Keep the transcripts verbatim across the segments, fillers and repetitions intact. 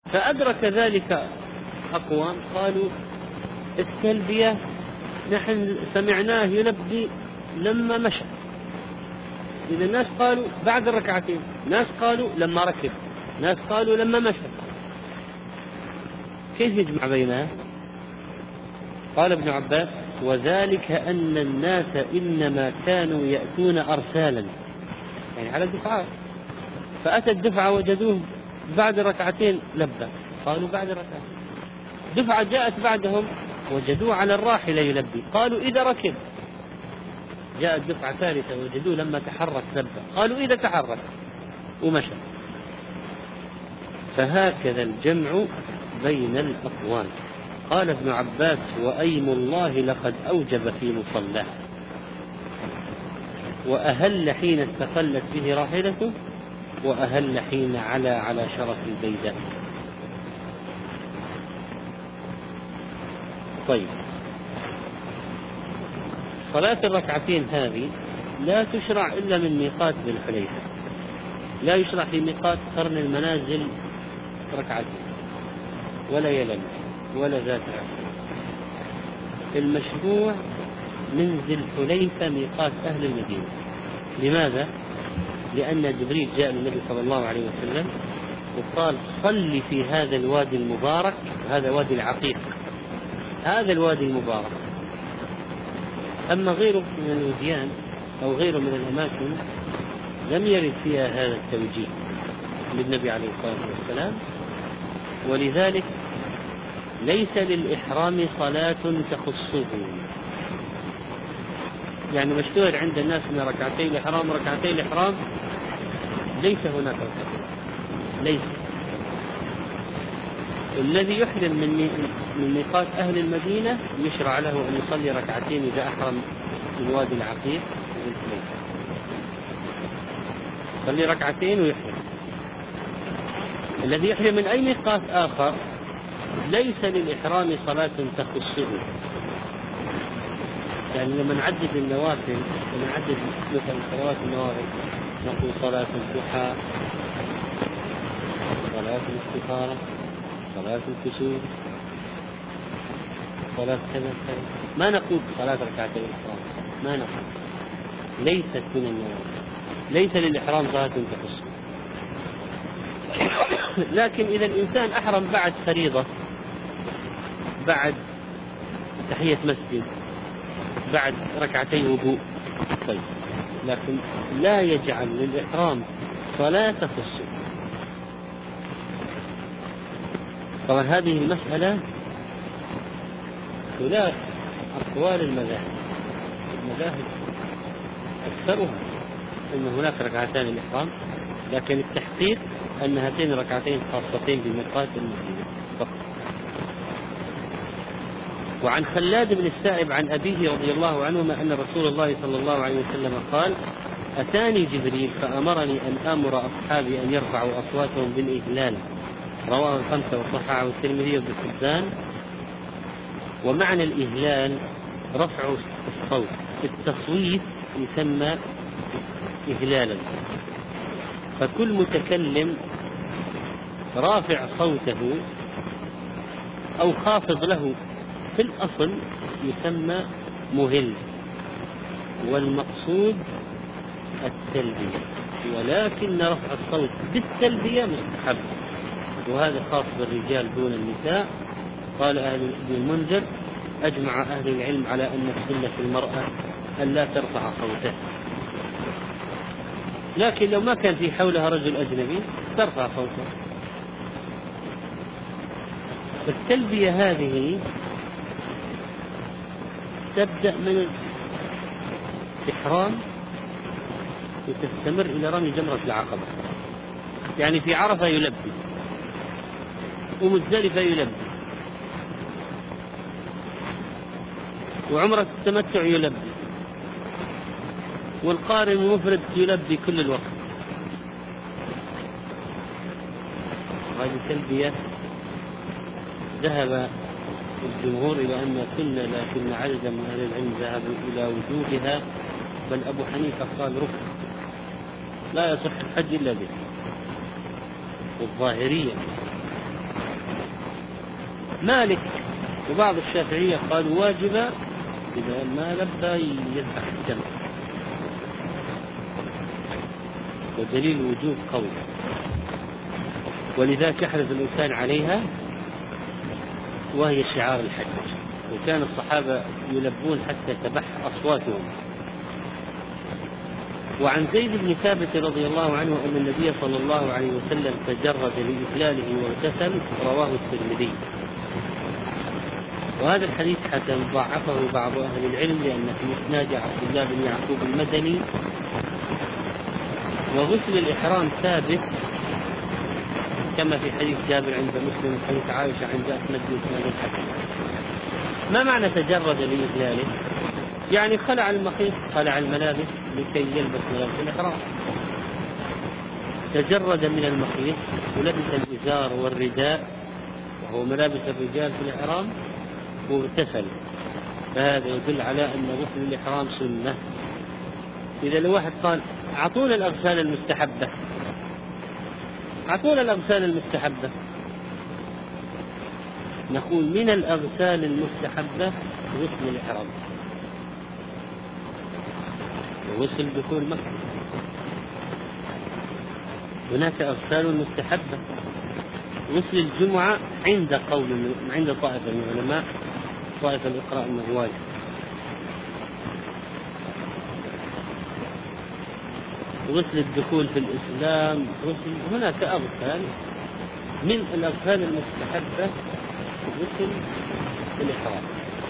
فأدرك ذلك أقوام قالوا التلبية نحن سمعناه يلبي لما مشى. إذا الناس قالوا بعد الركعتين، ناس قالوا لما ركب، ناس قالوا لما مشى، كيف يجمع بينها؟ قال ابن عباس: وذلك أن الناس إنما كانوا يأتون أرسالا، يعني على دفعات، فأتى الدفعة وجدوه بعد ركعتين لبى، قالوا بعد ركعتين. دفعة جاءت بعدهم وجدوه على الراحلة يلبي، قالوا إذا ركب. جاءت دفعة ثالثة وجدوه لما تحرك لبى، قالوا إذا تحرك ومشى. فهكذا الجمع بين الأقوال. قال ابن عباس: وأيم الله لقد أوجب في مصلاه، وأهل حين استقلت به راحلته، وأهل حين علا على شرف البيداء. طيب، صلاة الركعتين هذه لا تشرع إلا من ميقات ذي الحليفة، لا يشرع في ميقات قرن المنازل ركعتين ولا يلل ولا ذات عشر. المشروع من ذي الحليفة ميقات أهل المدينة. لماذا؟ لأن جبريل جاء للنبي صلى الله عليه وسلم وقال: صل في هذا الوادي المبارك، هذا وادي العقيق، هذا الوادي المبارك. أما غيره من الوديان أو غيره من الأماكن لم يرد فيها هذا التوجيه للنبي عليه الصلاة والسلام، ولذلك ليس للإحرام صلاة تخصه. يعني مشهور عند الناس من ركعتي الإحرام ركعتي الإحرام، ليس هناك ركعتين، ليس. الذي يحرم من من ميقات أهل المدينة يشرع له أن يصلي ركعتين إذا أحرم من وادي العقيق، يصلي ركعتين ويحرم. الذي يحرم من أي ميقات آخر ليس للإحرام صلاة تخصه. يعني لما نعدد النوافل، لما نعدد مثل صلوات النوافل نقول صلاة الضحى، صلاة الاستخارة، صلاة الكسوف، صلاة كذا كذا، ما نقول صلاة ركعتين الإحرام، ما نقول، ليست من النوافل، ليس للإحرام صلاة تخصه. لكن إذا الإنسان أحرم بعد فريضة، بعد تحية مسجد، بعد ركعتي وضوء، طيب، لكن لا يجعل للإحرام صلاة تخصه. طبعا هذه المسألة خلاف أقوال المذاهب. المذاهب أكثرها أن هناك ركعتان الإحرام، لكن التحقيق أن هاتين ركعتين خاصتين بميقات المدينة فقط. وعن خلاد بن السائب عن أبيه رضي الله عنهما أن رسول الله صلى الله عليه وسلم قال: أتاني جبريل فأمرني أن آمر أصحابي أن يرفعوا أصواتهم بالإهلال. رواه الخمسة وصححه الترمذي وابن حبان. ومعنى الإهلال رفع الصوت، التصويت يسمى إهلالا. فكل متكلم رافع صوته أو خافض له في الأصل يسمى مهل، والمقصود التلبية، ولكن رفع الصوت بالتلبية مستحب، وهذا خاص بالرجال دون النساء. قال أهل ابن المنذر: أجمع أهل العلم على أن السنة في المرأة أن لا ترفع صوتها، لكن لو ما كان في حولها رجل أجنبي ترفع صوتها. التلبية هذه تبدأ من الإحرام وتستمر إلى رمي جمرة العقبة. يعني في عرفة يلبي، ومزدلفة يلبي، وعمرة التمتع يلبي، والقارن المفرد يلبي كل الوقت. هذه التلبية ذهب الجمهور إلى أن سنة، لكن عددا من أهل العلم ذهبوا إلى وجوبها، بل أبو حنيفة قال ركن لا يصح الحج إلا به. والظاهرية مالك وبعض الشافعية قالوا واجبة، إذا ما لبى يذبح الدم، ودليل الوجوب قوي، ولذلك يحرص الإنسان عليها وهي شعار الحج. وكان الصحابة يلبون حتى تبح أصواتهم. وعن زيد بن ثابت رضي الله عنه أن النبي صلى الله عليه وسلم تجرد لإهلاله واغتسل، رواه الترمذي. وهذا الحديث حسن ضعفه بعض أهل العلم لأن في إسناد عبد الله بن يعقوب المدني. وغسل الإحرام ثابت كما في حديث جابر عند مسلم وحديث عائشة عند أحمد بإسناد الحسن. ما معنى تجرد لإهلاله؟ يعني خلع المخيط، خلع الملابس لكي يلبس ملابس الإحرام. تجرد من المخيط ولبس الإزار والرداء وهو ملابس الرجال في الإحرام واغتسل، فهذا يدل على أن غسل الإحرام سنة. إذا لو واحد قال أعطونا الأغسال المستحبة، أعطونا الأغسال المستحبة، نقول من الأغسال المستحبة غسل الإحرام وغسل دخول مكة. هناك أغسال مستحبة. غسل الجمعة عند قول عند طائفة من العلماء، طائفة الإقراء أنه واجب. غسل الدخول في الإسلام، غسل هناك أغسال. من الأغسال المستحبة غسل الإحرام.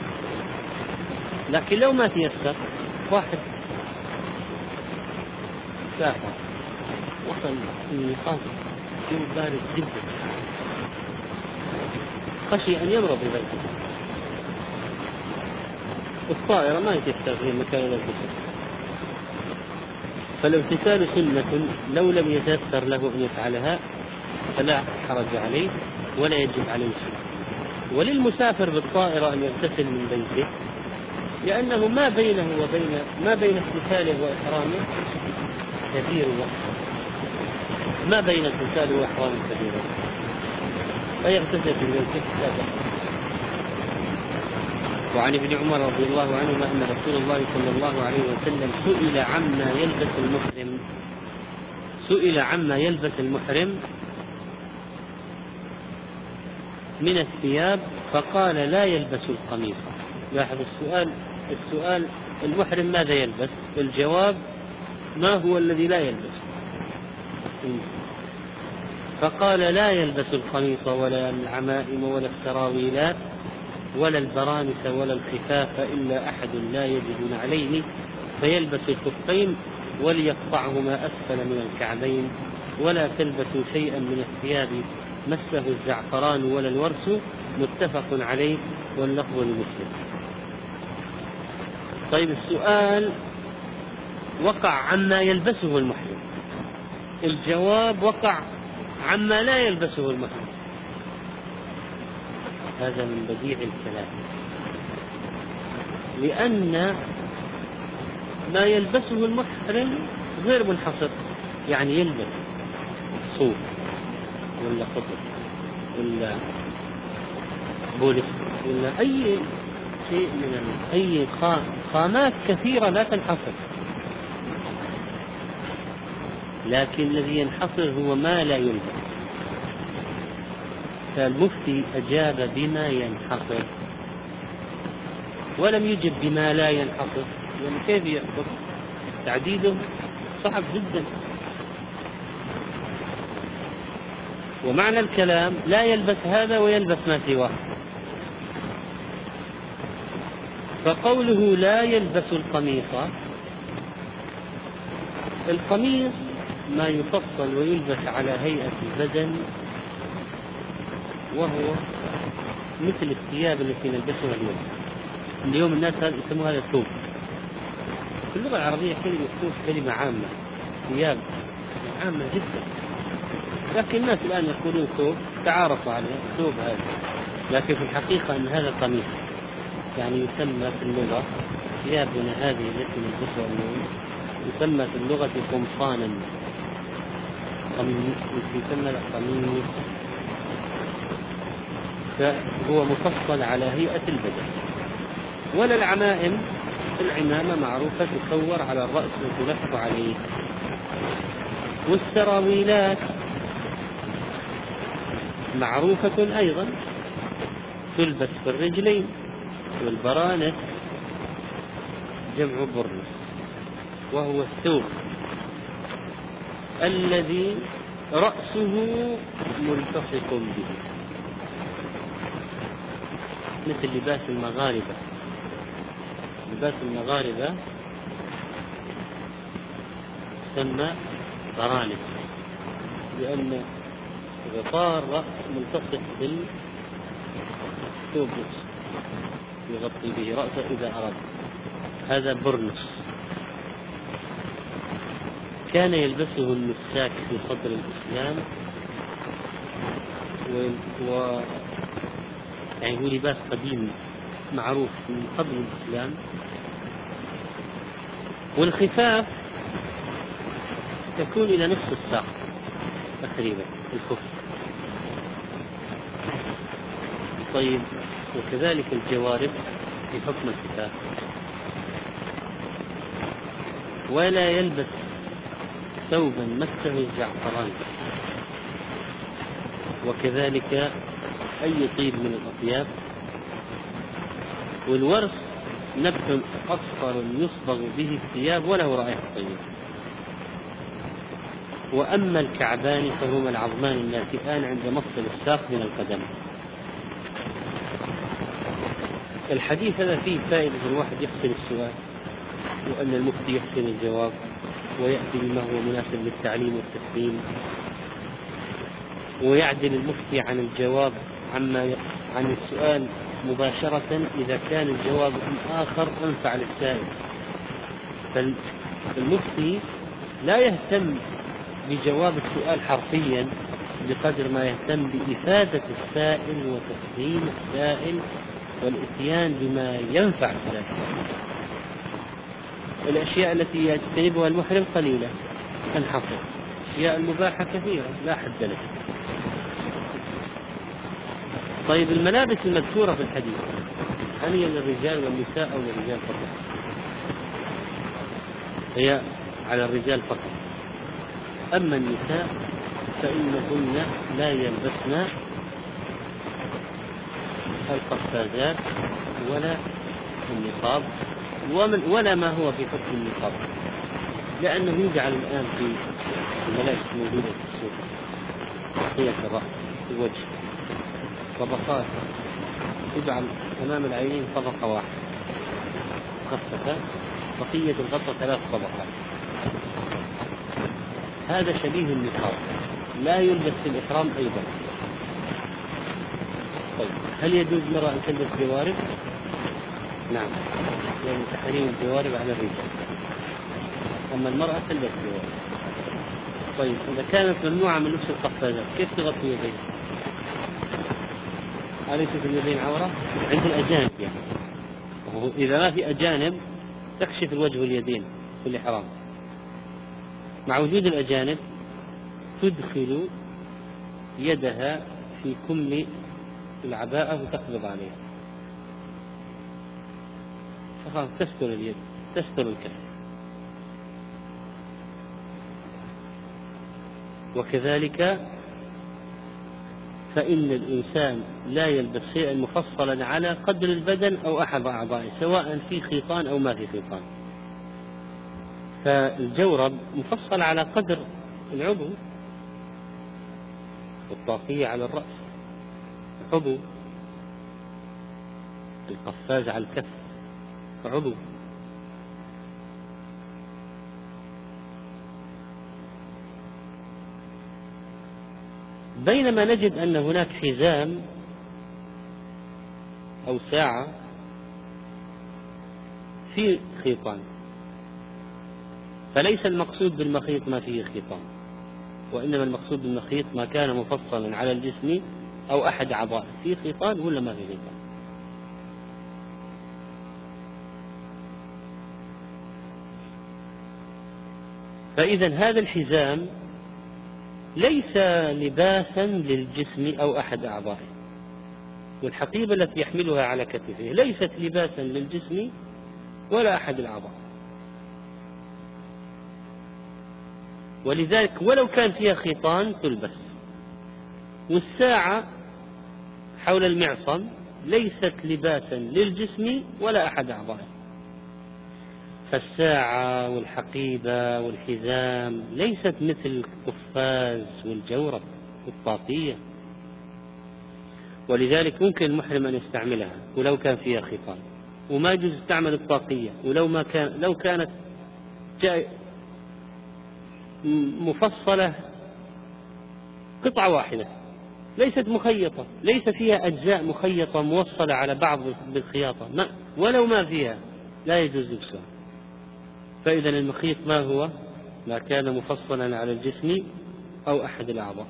لكن لو ما تيسر، واحد سافر وصل الميقات يوم بارد جدا، خشي أن يمرض ببيته، الطائرة ما يتيسر في مكان الاغتسال، فالاغتسال سنة لو لم يتيسر له أن يفعلها فلا حرج عليه ولا يجب عليه شيء. وللمسافر بالطائرة أن يغتسل من بيته، لأنه ما بينه وبين ما بين اغتساله وإحرامه كبير وقت، ما بين اغتساله وإحرامه كبير وقت، فيغتسل من بيته لا بأس. وعن ابن عمر رضي الله عنهما أن رسول الله صلى الله عليه وسلم سئل عما يلبس المحرم سئل عما يلبس المحرم من الثياب فقال لا يلبس القميص. لاحظ السؤال السؤال المحرم ماذا يلبس؟ الجواب ما هو الذي لا يلبس؟ فقال لا يلبس القميص ولا العمائم ولا السراويلات ولا البرانس ولا الخفاف إلا أحد لا يجد عليه فيلبس الخفين وليقطعهما أسفل من الكعبين، ولا تلبسوا شيئا من الثياب مسه الزعفران ولا الورس، متفق عليه واللفظ لمسلم. طيب السؤال وقع عما يلبسه المحرم، الجواب وقع عما لا يلبسه المحرم. هذا من بديع الكلام، لأن ما يلبسه المحرم غير منحصر، يعني يلبس صوف ولا قطن ولا بوليس ولا أي شيء من أي خامات كثيرة لا تنحصر، لكن الذي ينحصر هو ما لا يلبس. فالمفتي أجاب بما ينحصر ولم يجب بما لا ينحصر، يعني كيف يحصر؟ تعديده صعب جدا. ومعنى الكلام لا يلبس هذا ويلبس ما سواه. فقوله لا يلبس القميص، القميص ما يفصل ويلبس على هيئة البدن، وهو مثل الثياب التي نلبسها اليوم. اليوم الناس يسموها هذا ثوب. في اللغة العربية كلمة ثوب كلمة عامة، ثياب عامة جدا، لكن الناس الآن يقولون ثوب، تعارفوا عليه ثوب هذا، لكن في الحقيقة أن هذا قميص، يعني يسمى في اللغة ثيابنا هذه التي نلبسها اليوم يسمى في اللغة قمصانا، يسمى قميص. فهو مفصل على هيئة البدن. ولا العمائم، العمامة معروفة تصور على الرأس وتلف عليه. والسراويلات معروفة أيضا تلبس في الرجلين. والبرانس جمع برنس، وهو الثوب الذي رأسه ملتصق به، مثل لباس المغاربة. لباس المغاربة يسمى برانس لأن غطاء الرأس ملتصق بالثوب يغطي به رأسه إذا أراد. هذا برنس كان يلبسه النساك في صدر الإسلام، و... و... يعني هو لباس قديم معروف من قبل الإسلام. والخفاف تكون إلى نصف الساق تقريبا الخف. طيب، وكذلك الجوارب في حكم الخفاف. ولا يلبس ثوبا مسه الزعفران، وكذلك أي طيب من الأطياب. والورس نبت أصفر يصبغ به الثياب وله رائحة طيبة. وأما الكعبان فهما العظمان الناتئان عند مفصل الساق من القدم. الحديث هذا فيه فائدة الواحد يحسن السؤال، وأن المفتي يحسن الجواب، ويأتي بما هو مناسب للتعليم والتسليم، ويعدل المفتي عن الجواب عما عن السؤال مباشرة إذا كان الجواب الآخر أنفع للسائل. فالمفتي لا يهتم بجواب السؤال حرفيا بقدر ما يهتم بإفادة السائل وتفهيم السائل والإتيان بما ينفع السائل. الأشياء التي يجتنبها المحرم قليلة تنحصر، الأشياء المباحة كثيرة لا حد لها. طيب، الملابس المذكورة في الحديث هل هي للرجال والنساء أو للرجال فقط؟ هي على الرجال فقط. أما النساء فإنهن لا يلبسن القفازات ولا النقاب ولا ما هو في حكم النقاب، لأنه يجعل الآن في الملابس موجودة في السوق تغطية الرأس الوجه طبقات، يجعل أمام العينين طبقة واحدة مخففة، بقية الغطاء ثلاث طبقات. هذا شبيه النقاب، لا يلبس في الإحرام أيضا. طيب، هل يجوز المرأة أن تلبس جوارب؟ نعم، لأن تحريم الجوارب على الرجال، أما المرأة تلبس جوارب. طيب، إذا كانت ممنوعة من لبس القفازات كيف تغطي يديها؟ أليس في اليدين عورة؟ عند الأجانب يعني، إذا ما في أجانب تكشف الوجه واليدين في الإحرام. مع وجود الأجانب تدخل يدها في كم العباءة وتقبض عليها، فخلاص تستر اليد تستر الكف. وكذلك فإن الإنسان لا يلبس شيئا مفصلا على قدر البدن أو أحد أعضائه، سواء في خيطان أو ما في خيطان. فالجورب مفصل على قدر العضو، والطاقية على الرأس عضو، القفاز على الكف عضو. بينما نجد أن هناك حزام أو ساعة في خيطان، فليس المقصود بالمخيط ما فيه خيطان، وإنما المقصود بالمخيط ما كان مفصلا على الجسم أو أحد أعضائه، فيه خيطان ولا ما فيه خيطان. فإذا هذا الحزام ليس لباسا للجسم أو أحد أعضائه، والحقيبة التي يحملها على كتفه ليست لباسا للجسم ولا أحد الأعضاء، ولذلك ولو كان فيها خيطان تلبس. والساعة حول المعصم ليست لباسا للجسم ولا أحد أعضائه. فالساعة والحقيبة والحزام ليست مثل القفاز والجورب والطاقية، ولذلك ممكن المحرم أن يستعملها ولو كان فيها خيطان، وما يجوز يستعمل الطاقية ولو ما كان لو كانت مفصلة قطعة واحدة ليست مخيطة، ليس فيها أجزاء مخيطة موصلة على بعض بالخياطة، ما ولو ما فيها لا يجوز لبسها. فإذا المخيط ما هو؟ ما كان مفصلا على الجسم أو أحد الأعضاء.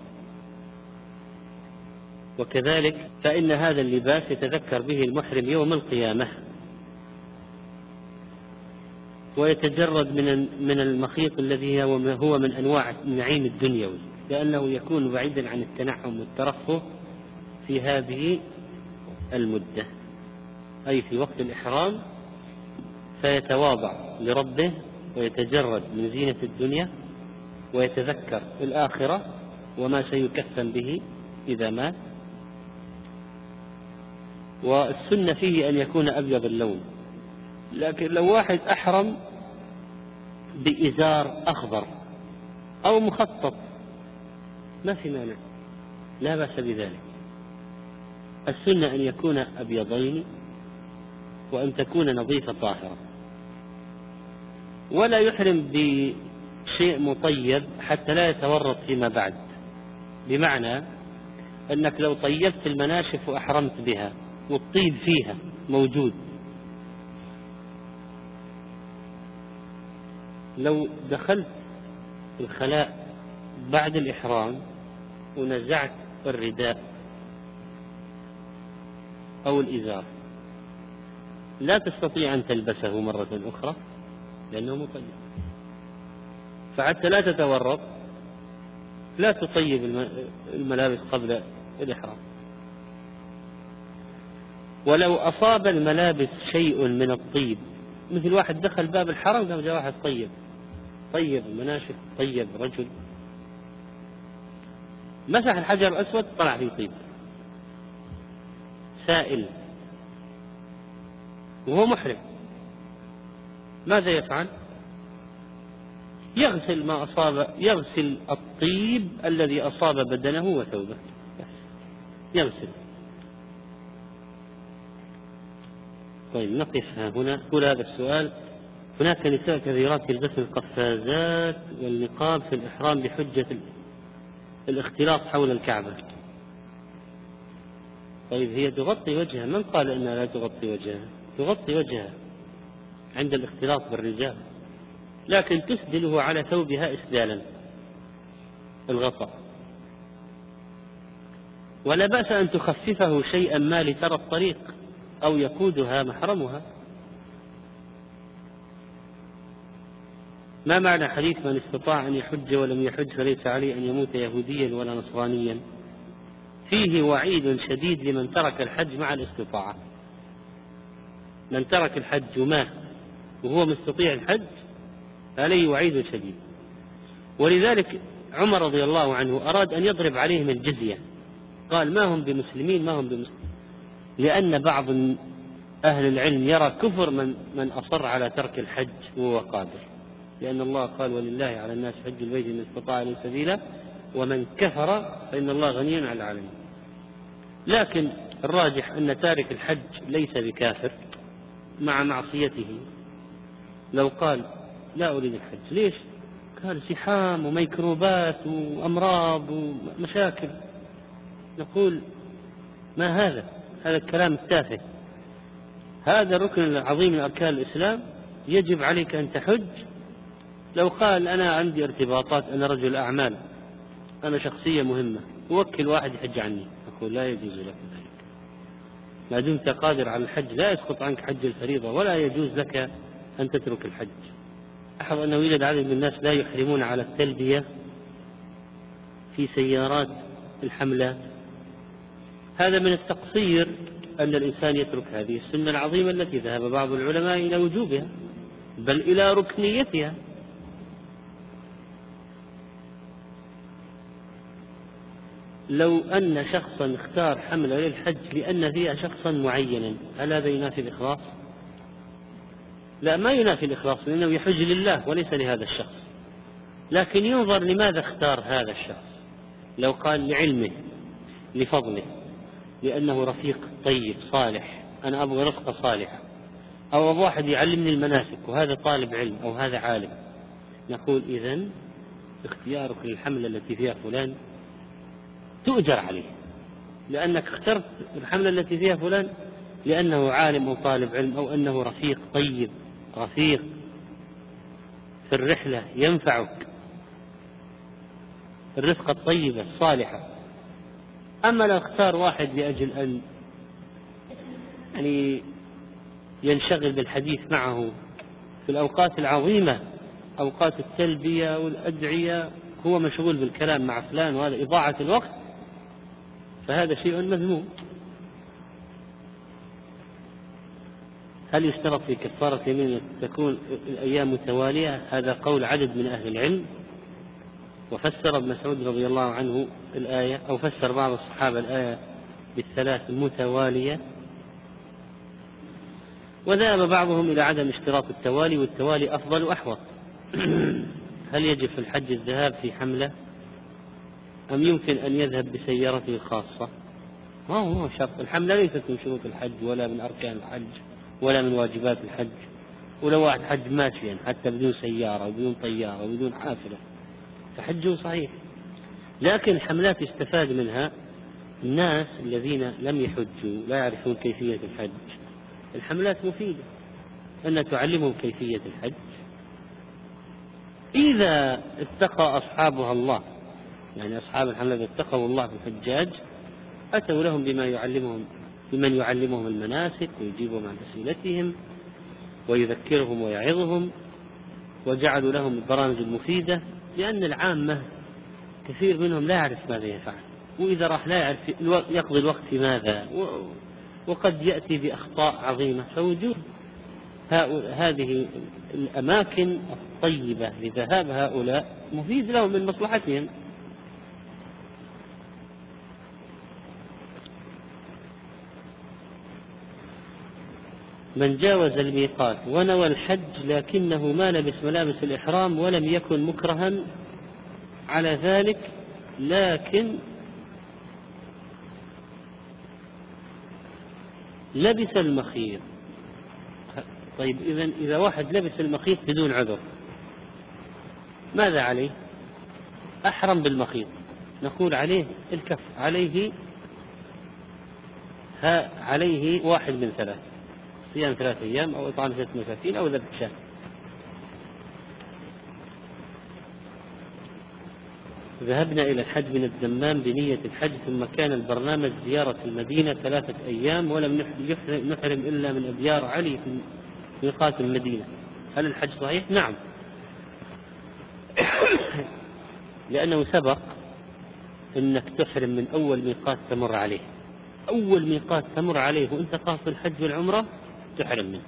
وكذلك فإن هذا اللباس يتذكر به المحرم يوم القيامة، ويتجرد من من المخيط الذي هو من أنواع النعيم الدنيوي، لأنه يكون بعيدا عن التنعم والترفه في هذه المدة، أي في وقت الإحرام، فيتواضع لربه ويتجرد من زينة الدنيا ويتذكر الآخرة وما سيكفن به إذا مات. والسنة فيه أن يكون أبيض اللون، لكن لو واحد أحرم بإزار أخضر أو مخطط ما في مانع، لا بأس بذلك. السنة أن يكون أبيضين وأن تكون نظيفة طاهرة، ولا يحرم بشيء مطيب حتى لا يتورط فيما بعد. بمعنى أنك لو طيبت المناشف وأحرمت بها والطيب فيها موجود، لو دخلت الخلاء بعد الإحرام ونزعت الرداء أو الإزار لا تستطيع أن تلبسه مرة أخرى لأنه مطيب. فحتى لا تتورط لا تطيب الملابس قبل الإحرام. ولو أصاب الملابس شيء من الطيب، مثل واحد دخل باب الحرم قام جاء واحد طيب طيب المناشف، طيب رجل مسح الحجر الأسود طلع فيه طيب سائل وهو محرم، ماذا يفعل؟ يغسل ما أصاب، يغسل الطيب الذي أصاب بدنه وثوبه، يغسل. طيب نقف هنا. كل هذا السؤال: هناك نساء كثيرات يلبسن القفازات والنقاب في الإحرام بحجة الاختلاط حول الكعبة. طيب هي تغطي وجهها، من قال أنها لا تغطي وجهها؟ تغطي وجهها عند الاختلاط بالرجال، لكن تسدله على ثوبها إسدالا الغطاء، ولا بأس أن تخففه شيئا ما لترى الطريق أو يقودها محرمها. ما معنى حديث من استطاع أن يحج ولم يحج فليس عليه أن يموت يهوديا ولا نصرانيا؟ فيه وعيد شديد لمن ترك الحج مع الاستطاعة. من ترك الحج ومات وهو مستطيع الحج عليه وعيد شديد. ولذلك عمر رضي الله عنه أراد أن يضرب عليهم الجزية، قال ما هم بمسلمين ما هم بمسلمين، لأن بعض أهل العلم يرى كفر من, من أصر على ترك الحج وهو قادر، لأن الله قال ولله على الناس حج البيت من استطاع إليه سبيلا ومن كفر فإن الله غني عن العالمين. لكن الراجح أن تارك الحج ليس بكافر مع معصيته. لو قال لا أريد الحج، ليش؟ قال زحام وميكروبات وأمراض ومشاكل، نقول ما هذا؟ هذا الكلام التافه. هذا ركن عظيم من أركان الإسلام، يجب عليك أن تحج. لو قال أنا عندي ارتباطات، أنا رجل أعمال، أنا شخصية مهمة، وكل واحد يحج عني، أقول لا يجوز لك ذلك. ما دمت قادر على الحج لا يسقط عنك حج الفريضة، ولا يجوز لك أن تترك الحج. أحظ أنه يوجد عدد من الناس لا يحرمون على التلبية في سيارات الحملات. هذا من التقصير أن الإنسان يترك هذه السنة العظيمة التي ذهب بعض العلماء إلى وجوبها بل إلى ركنيتها. لو أن شخصا اختار حملة للحج لأن فيها شخصا معينا، هل هذا ينافي الإخلاص؟ لا، ما ينافي الإخلاص، لأنه يحج لله وليس لهذا الشخص، لكن ينظر لماذا اختار هذا الشخص. لو قال لعلمه، لفضله، لأنه رفيق طيب صالح، أنا أبغى رفقة صالحة، أو أبغى واحد يعلمني المناسك وهذا طالب علم أو هذا عالم، نقول إذن اختيارك للحملة التي فيها فلان تؤجر عليه، لأنك اخترت الحملة التي فيها فلان لأنه عالم أو طالب علم، أو أنه رفيق طيب، رفيق في الرحلة ينفعك، الرفقة الطيبة الصالحة. أما لو اختار واحد لأجل أن يعني ينشغل بالحديث معه في الأوقات العظيمة، أوقات التلبية والأدعية، هو مشغول بالكلام مع فلان وهذا إضاعة الوقت، فهذا شيء مذموم. هل يشترط في كفارة يمين أن تكون الأيام متوالية؟ هذا قول عدد من أهل العلم، وفسر ابن مسعود رضي الله عنه الآية، أو فسر بعض الصحابة الآية بالثلاث المتوالية، وذهب بعضهم إلى عدم اشتراط التوالي، والتوالي أفضل وأحوط. هل يجب في الحج الذهاب في حملة أم يمكن أن يذهب بسيارته الخاصة؟ ما هو شرط، الحملة ليست من شروط الحج ولا من أركان الحج ولا من واجبات الحج، ولو واحد حج ماشيا حتى بدون سيارة وبدون طيارة وبدون حافلة فحجه صحيح. لكن الحملات يستفاد منها الناس الذين لم يحجوا لا يعرفون كيفية الحج، الحملات مفيدة أن تعلمهم كيفية الحج، إذا اتقى أصحابها الله، يعني أصحاب الحملات اتقوا الله في الحجاج أتوا لهم بما يعلمهم، بمن يعلمهم المناسك ويجيبهم عن أسئلتهم ويذكرهم ويعظهم، وجعلوا لهم البرامج المفيدة، لأن العامة كثير منهم لا يعرف ماذا يفعل، وإذا راح لا يعرف يقضي الوقت في ماذا، وقد يأتي بأخطاء عظيمة. فوجود هذه الأماكن الطيبة لذهاب هؤلاء مفيد لهم من مصلحتهم. من جاوز الميقات ونوى الحج لكنه ما لبس ملابس الإحرام ولم يكن مكرها على ذلك، لكن لبس المخيط. طيب إذن إذا واحد لبس المخيط بدون عذر ماذا عليه؟ أحرم بالمخيط، نقول عليه الكف، عليه ها عليه واحد من ثلاث، صيام ثلاثة أيام أو إطعام ستة مساكين أو ذبح شاة. ذهبنا إلى الحج من الدمام بنية الحج، ثم كان البرنامج زيارة المدينة ثلاثة أيام ولم نحرم إلا من أبيار علي في ميقات المدينة، هل الحج صحيح؟ نعم، لأنه سبق أنك تحرم من أول ميقات تمر عليه، أول ميقات تمر عليه وأنت قاصد الحج والعمرة تحرم منه.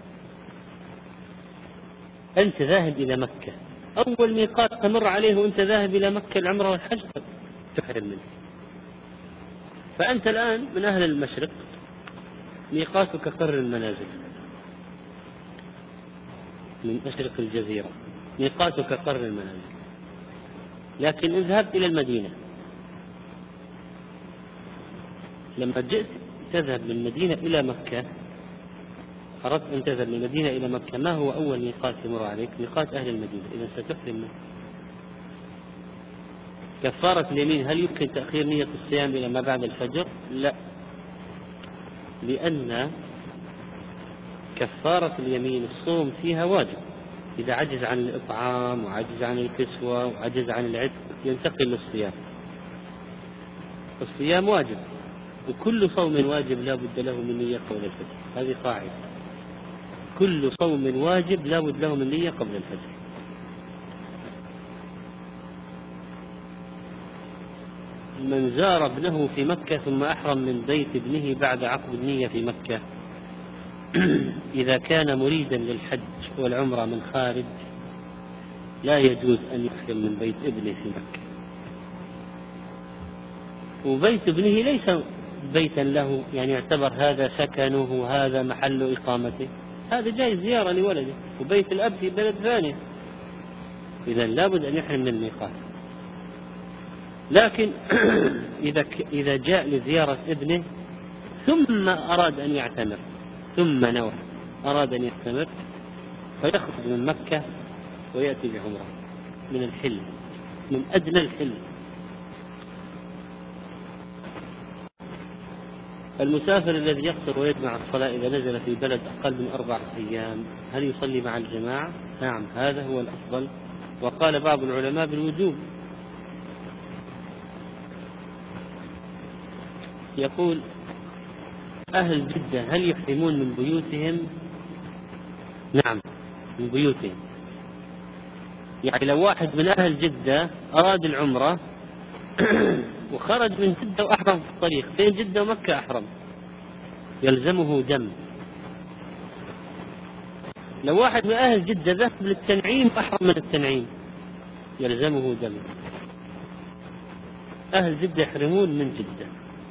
أنت ذاهب إلى مكة، أول ميقات تمر عليه وأنت ذاهب إلى مكة العمرة والحج تحرم منه. فأنت الآن من أهل المشرق ميقاتك قرن المنازل، من مشرق الجزيرة ميقاتك قرن المنازل، لكن إن ذهبت إلى المدينة، لما جئت تذهب من المدينة إلى مكة، أردت أن تذهب من المدينة إلى مكة، ما هو أول ميقات يمر عليك؟ ميقات أهل المدينة، إذا ستحرم منه. كفارة اليمين، هل يمكن تأخير نية الصيام إلى ما بعد الفجر؟ لا، لأن كفارة اليمين الصوم فيها واجب، إذا عجز عن الإطعام وعجز عن الكسوة وعجز عن العتق ينتقل للصيام. الصيام واجب، وكل صوم واجب لا بد له من نية قبل الفجر، هذه قاعدة، كل صوم واجب لا بد له من نية قبل الفجر. من زار ابنه في مكة ثم أحرم من بيت ابنه بعد عقد النية في مكة إذا كان مريدا للحج والعمرة من خارج لا يجوز أن يحرم من بيت ابنه في مكة. وبيت ابنه ليس بيتا له، يعني يعتبر هذا سكنه وهذا محل إقامته، هذا جاي زيارة لولده، وبيت الأب في بلد ثاني، إذا لابد أن يحرم من الميقات. لكن إذا إذا جاء لزيارة ابنه ثم أراد أن يعتمر، ثم نوى أراد أن يعتمر، فيخرج من مكة ويأتي بعمرة من الحل، من أدنى الحل. المسافر الذي يقصر ويجمع الصلاة إذا نزل في بلد أقل من أربعة أيام هل يصلي مع الجماعة؟ نعم، هذا هو الأفضل، وقال بعض العلماء بالوجوب. يقول أهل جدة هل يحرمون من بيوتهم؟ نعم، من بيوتهم. يعني لو واحد من أهل جدة أراد العمرة وخرج من جدة وأحرم في الطريق، بين جدة ومكة أحرم، يلزمه دم. لو واحد من أهل جدة ذهب للتنعيم وأحرم من التنعيم يلزمه دم. أهل جدة يحرمون من جدة.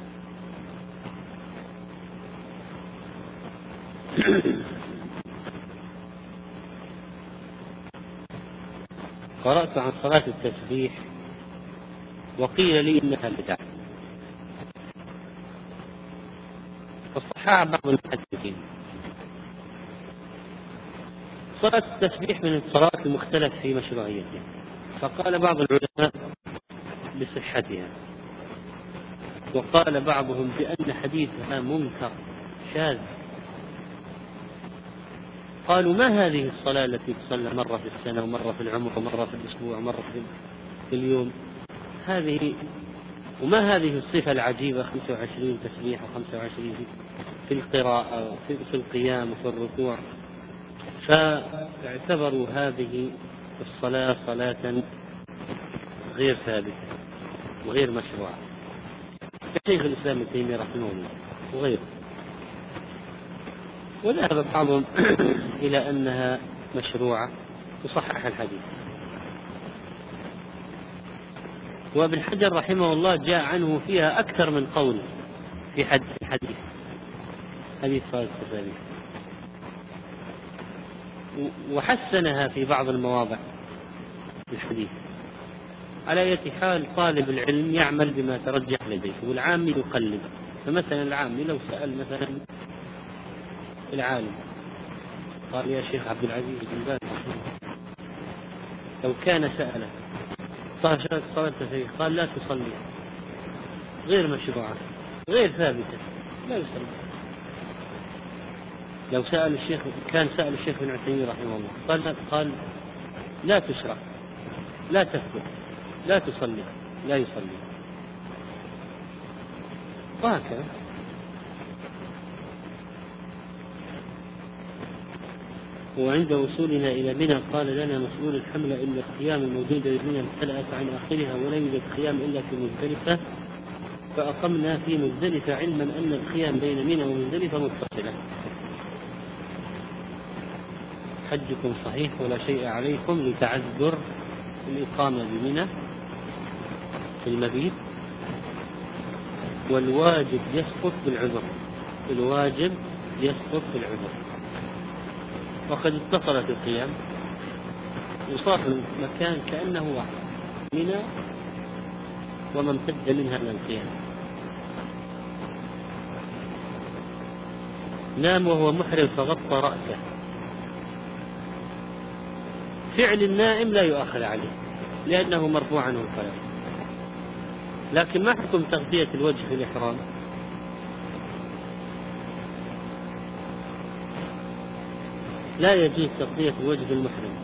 قرأت عن صلاة التسبيح وقيل لي إنها بدعة، وصححها بعض المحدثين. صلاة التسبيح من الصلاة المختلف في مشروعيتها، فقال بعض العلماء بصحتها، وقال بعضهم بأن حديثها منكر شاذ. قالوا ما هذه الصلاة التي تصلى مرة في السنة ومرة في العمر ومرة في الأسبوع ومرة في اليوم هذه، وما هذه الصفة العجيبة خمسة وعشرين تسبيح وخمسة وعشرين في القراءة في القيام وفي الركوع. فاعتبروا هذه الصلاة صلاة غير ثابتة وغير مشروعة، كشيخ الإسلام ابن تيمية رحمه الله وغيره. وذهب بعضهم إلى أنها مشروعة وصحح الحديث. وابن حجر رحمه الله جاء عنه فيها أكثر من قول في حديث الحديث حديث صلاة التسبيح، وحسنها في بعض المواضع في الحديث. على أي حال طالب العلم يعمل بما ترجح لديه، والعامي يقلد. فمثلا العامي لو سأل مثلا العالم قال يا شيخ عبد العزيز بن باز لو كان سأله صلاة التسبيح قال لا تصلي، غير مشروعة غير ثابتة، لا يصلي. لو سأل الشيخ كان سأل الشيخ ابن عثيمين رحمه الله قال لا, قال لا تشرع، لا تثبت، لا تصلي، لا يصلي، وهكذا. وعند وصولنا إلى منى قال لنا مسؤول الحملة إن الخيام الموجودة بمنى امتلأت عن آخرها ولا يوجد خيام إلا في مزدلفة، فأقمنا في مزدلفة علما أن الخيام بين منى ومزدلفة متصلة. حجكم صحيح ولا شيء عليكم لتعذر الإقامة بمنى في المبيت، والواجب يسقط بالعذر، الواجب يسقط بالعذر. وقد اتصلت القيام وصار المكان كأنه واحد، منى وما امتد منها من القيام. نام وهو محرم فغطى رأسه، فعل النائم لا يؤخذ عليه لأنه مرفوع عنه القلم. لكن ما حكم تغطية الوجه في الإحرام؟ لا يجوز تغطية الوجه المحرم.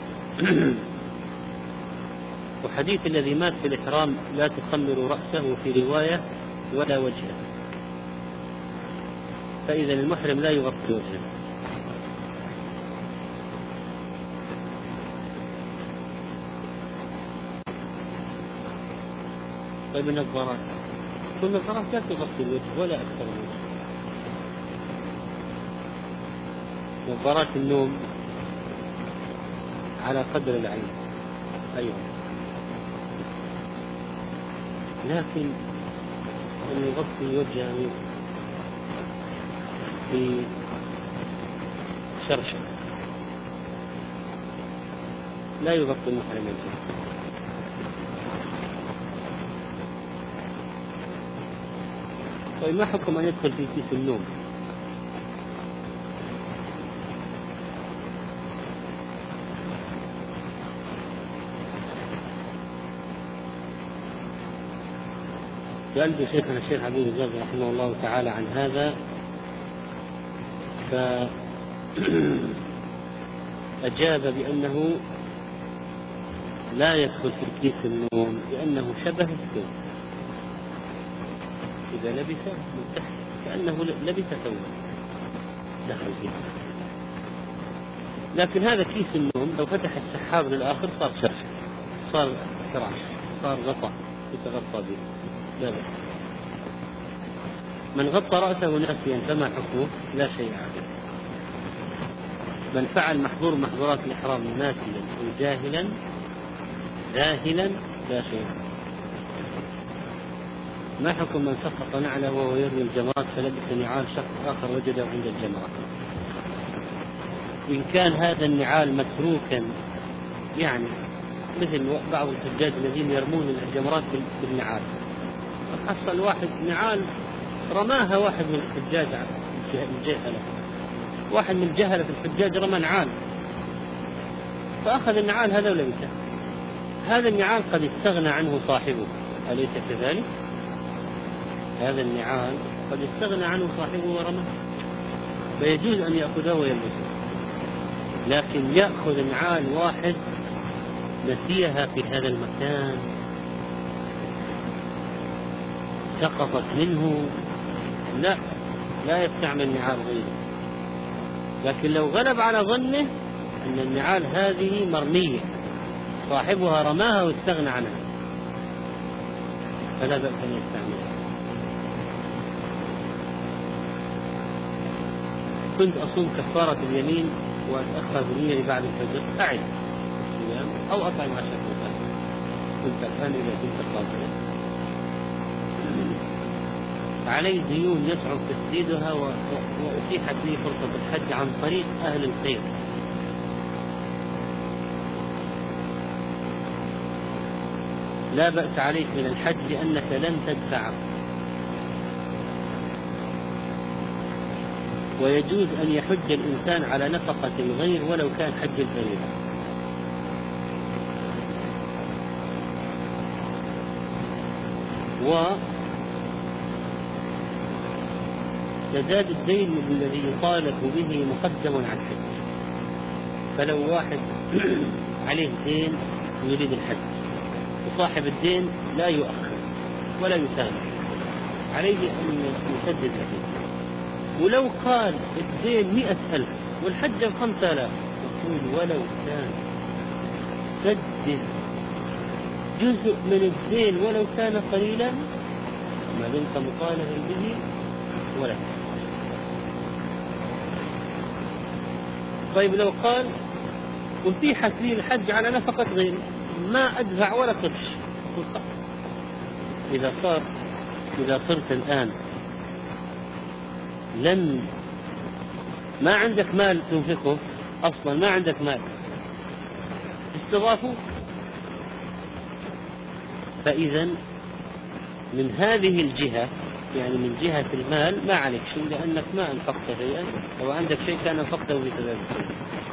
وحديث الذي مات في الإحرام لا تخمر رأسه في رواية ولا وجهه، فإذا المحرم لا يغطي وجهه. طيب النظارات والنظارات لا تغطي الوجه ولا أكثر منه. نظارات النوم على قدر العين أيضا، لكن أن يغطي وجهه بشرشف لا يغطي المحرم وجهه. طيب ما حكم أن يدخل في كيس النوم؟ سألت شيخنا الشيخ عبد الجابر رحمه الله تعالى عن هذا، فأجاب بأنه لا يدخل في كيس النوم لأنه شبه الثوب، إذا لبس من تحت كأنه لبس ثوبا دخل فيه. لكن هذا كيس النوم لو فتح السحاب للآخر صار شرشف، صار فراش، صار غطاء يتغطى به، لا بأس. من غطى رأسه ناسيا فما حكمه؟ لا شيء عليه. من فعل محظور محظورات الإحرام ناسيا أو جاهلا ذاهلا لا شيء. ما حكم من سقط نعله وهو يرمي الجمرات فلبس نعال شخص آخر وجده عند الجمرات؟ إن كان هذا النعال متروكا، يعني مثل بعض الحجاج الذين يرمون الجمرات بالنعال، حصل واحد نعال رماها واحد من الحجاج الجهلة، واحد من جهلة الحجاج رمى نعال فأخذ النعال هذا ولبسه. هذا النعال قد استغنى عنه صاحبه، أليس كذلك؟ هذا النعال قد استغنى عنه صاحبه ورماه، فيجوز أن يأخذه ويلبسه. لكن يأخذ نعال واحد نسيها في هذا المكان سقطت منه، لا لا يستعمل نعال غيره. لكن لو غلب على ظنه أن النعال هذه مرمية صاحبها رماها واستغنى عنها فلا بأس أن يستعملها. كنت أصوم كفارة اليمين وأتأخر بنية بعد الفجر، أعد الصيام أو أطعم عشرة مساكين. كنت الآن إذا كنت قادرا عليه ديون يصعب تسديدها وأتيحت لي فرصة الحج عن طريق أهل الخير، لا بأس عليك من الحج لأنك لن تدفع، ويجوز أن يحج الإنسان على نفقة الغير ولو كان حج الفريضة. ويزداد الدين الذي يطالب به مقدم على الحج. فلو واحد عليه دين يريد الحج وصاحب الدين لا يؤخر ولا يسامح، عليه أن يسدد الدين. ولو قال الدين مئة ألف والحج خمسة آلاف، يقول ولو كان سدد جزء من الدين ولو كان قليلا ما دمت مطالبا به ولا. طيب لو قال أتيحت لي الحج على نفقة غيري ما أدفع ولا قرش، إذا صار إذا صرت الآن لن ما عندك مال تنفقه أصلا، ما عندك مال استضافوا، فإذا من هذه الجهة يعني من جهة المال ما عليك شيء، لأنك ما أنفقت شيئا، لو عندك شيء كان أنفقته بسبب الشيء.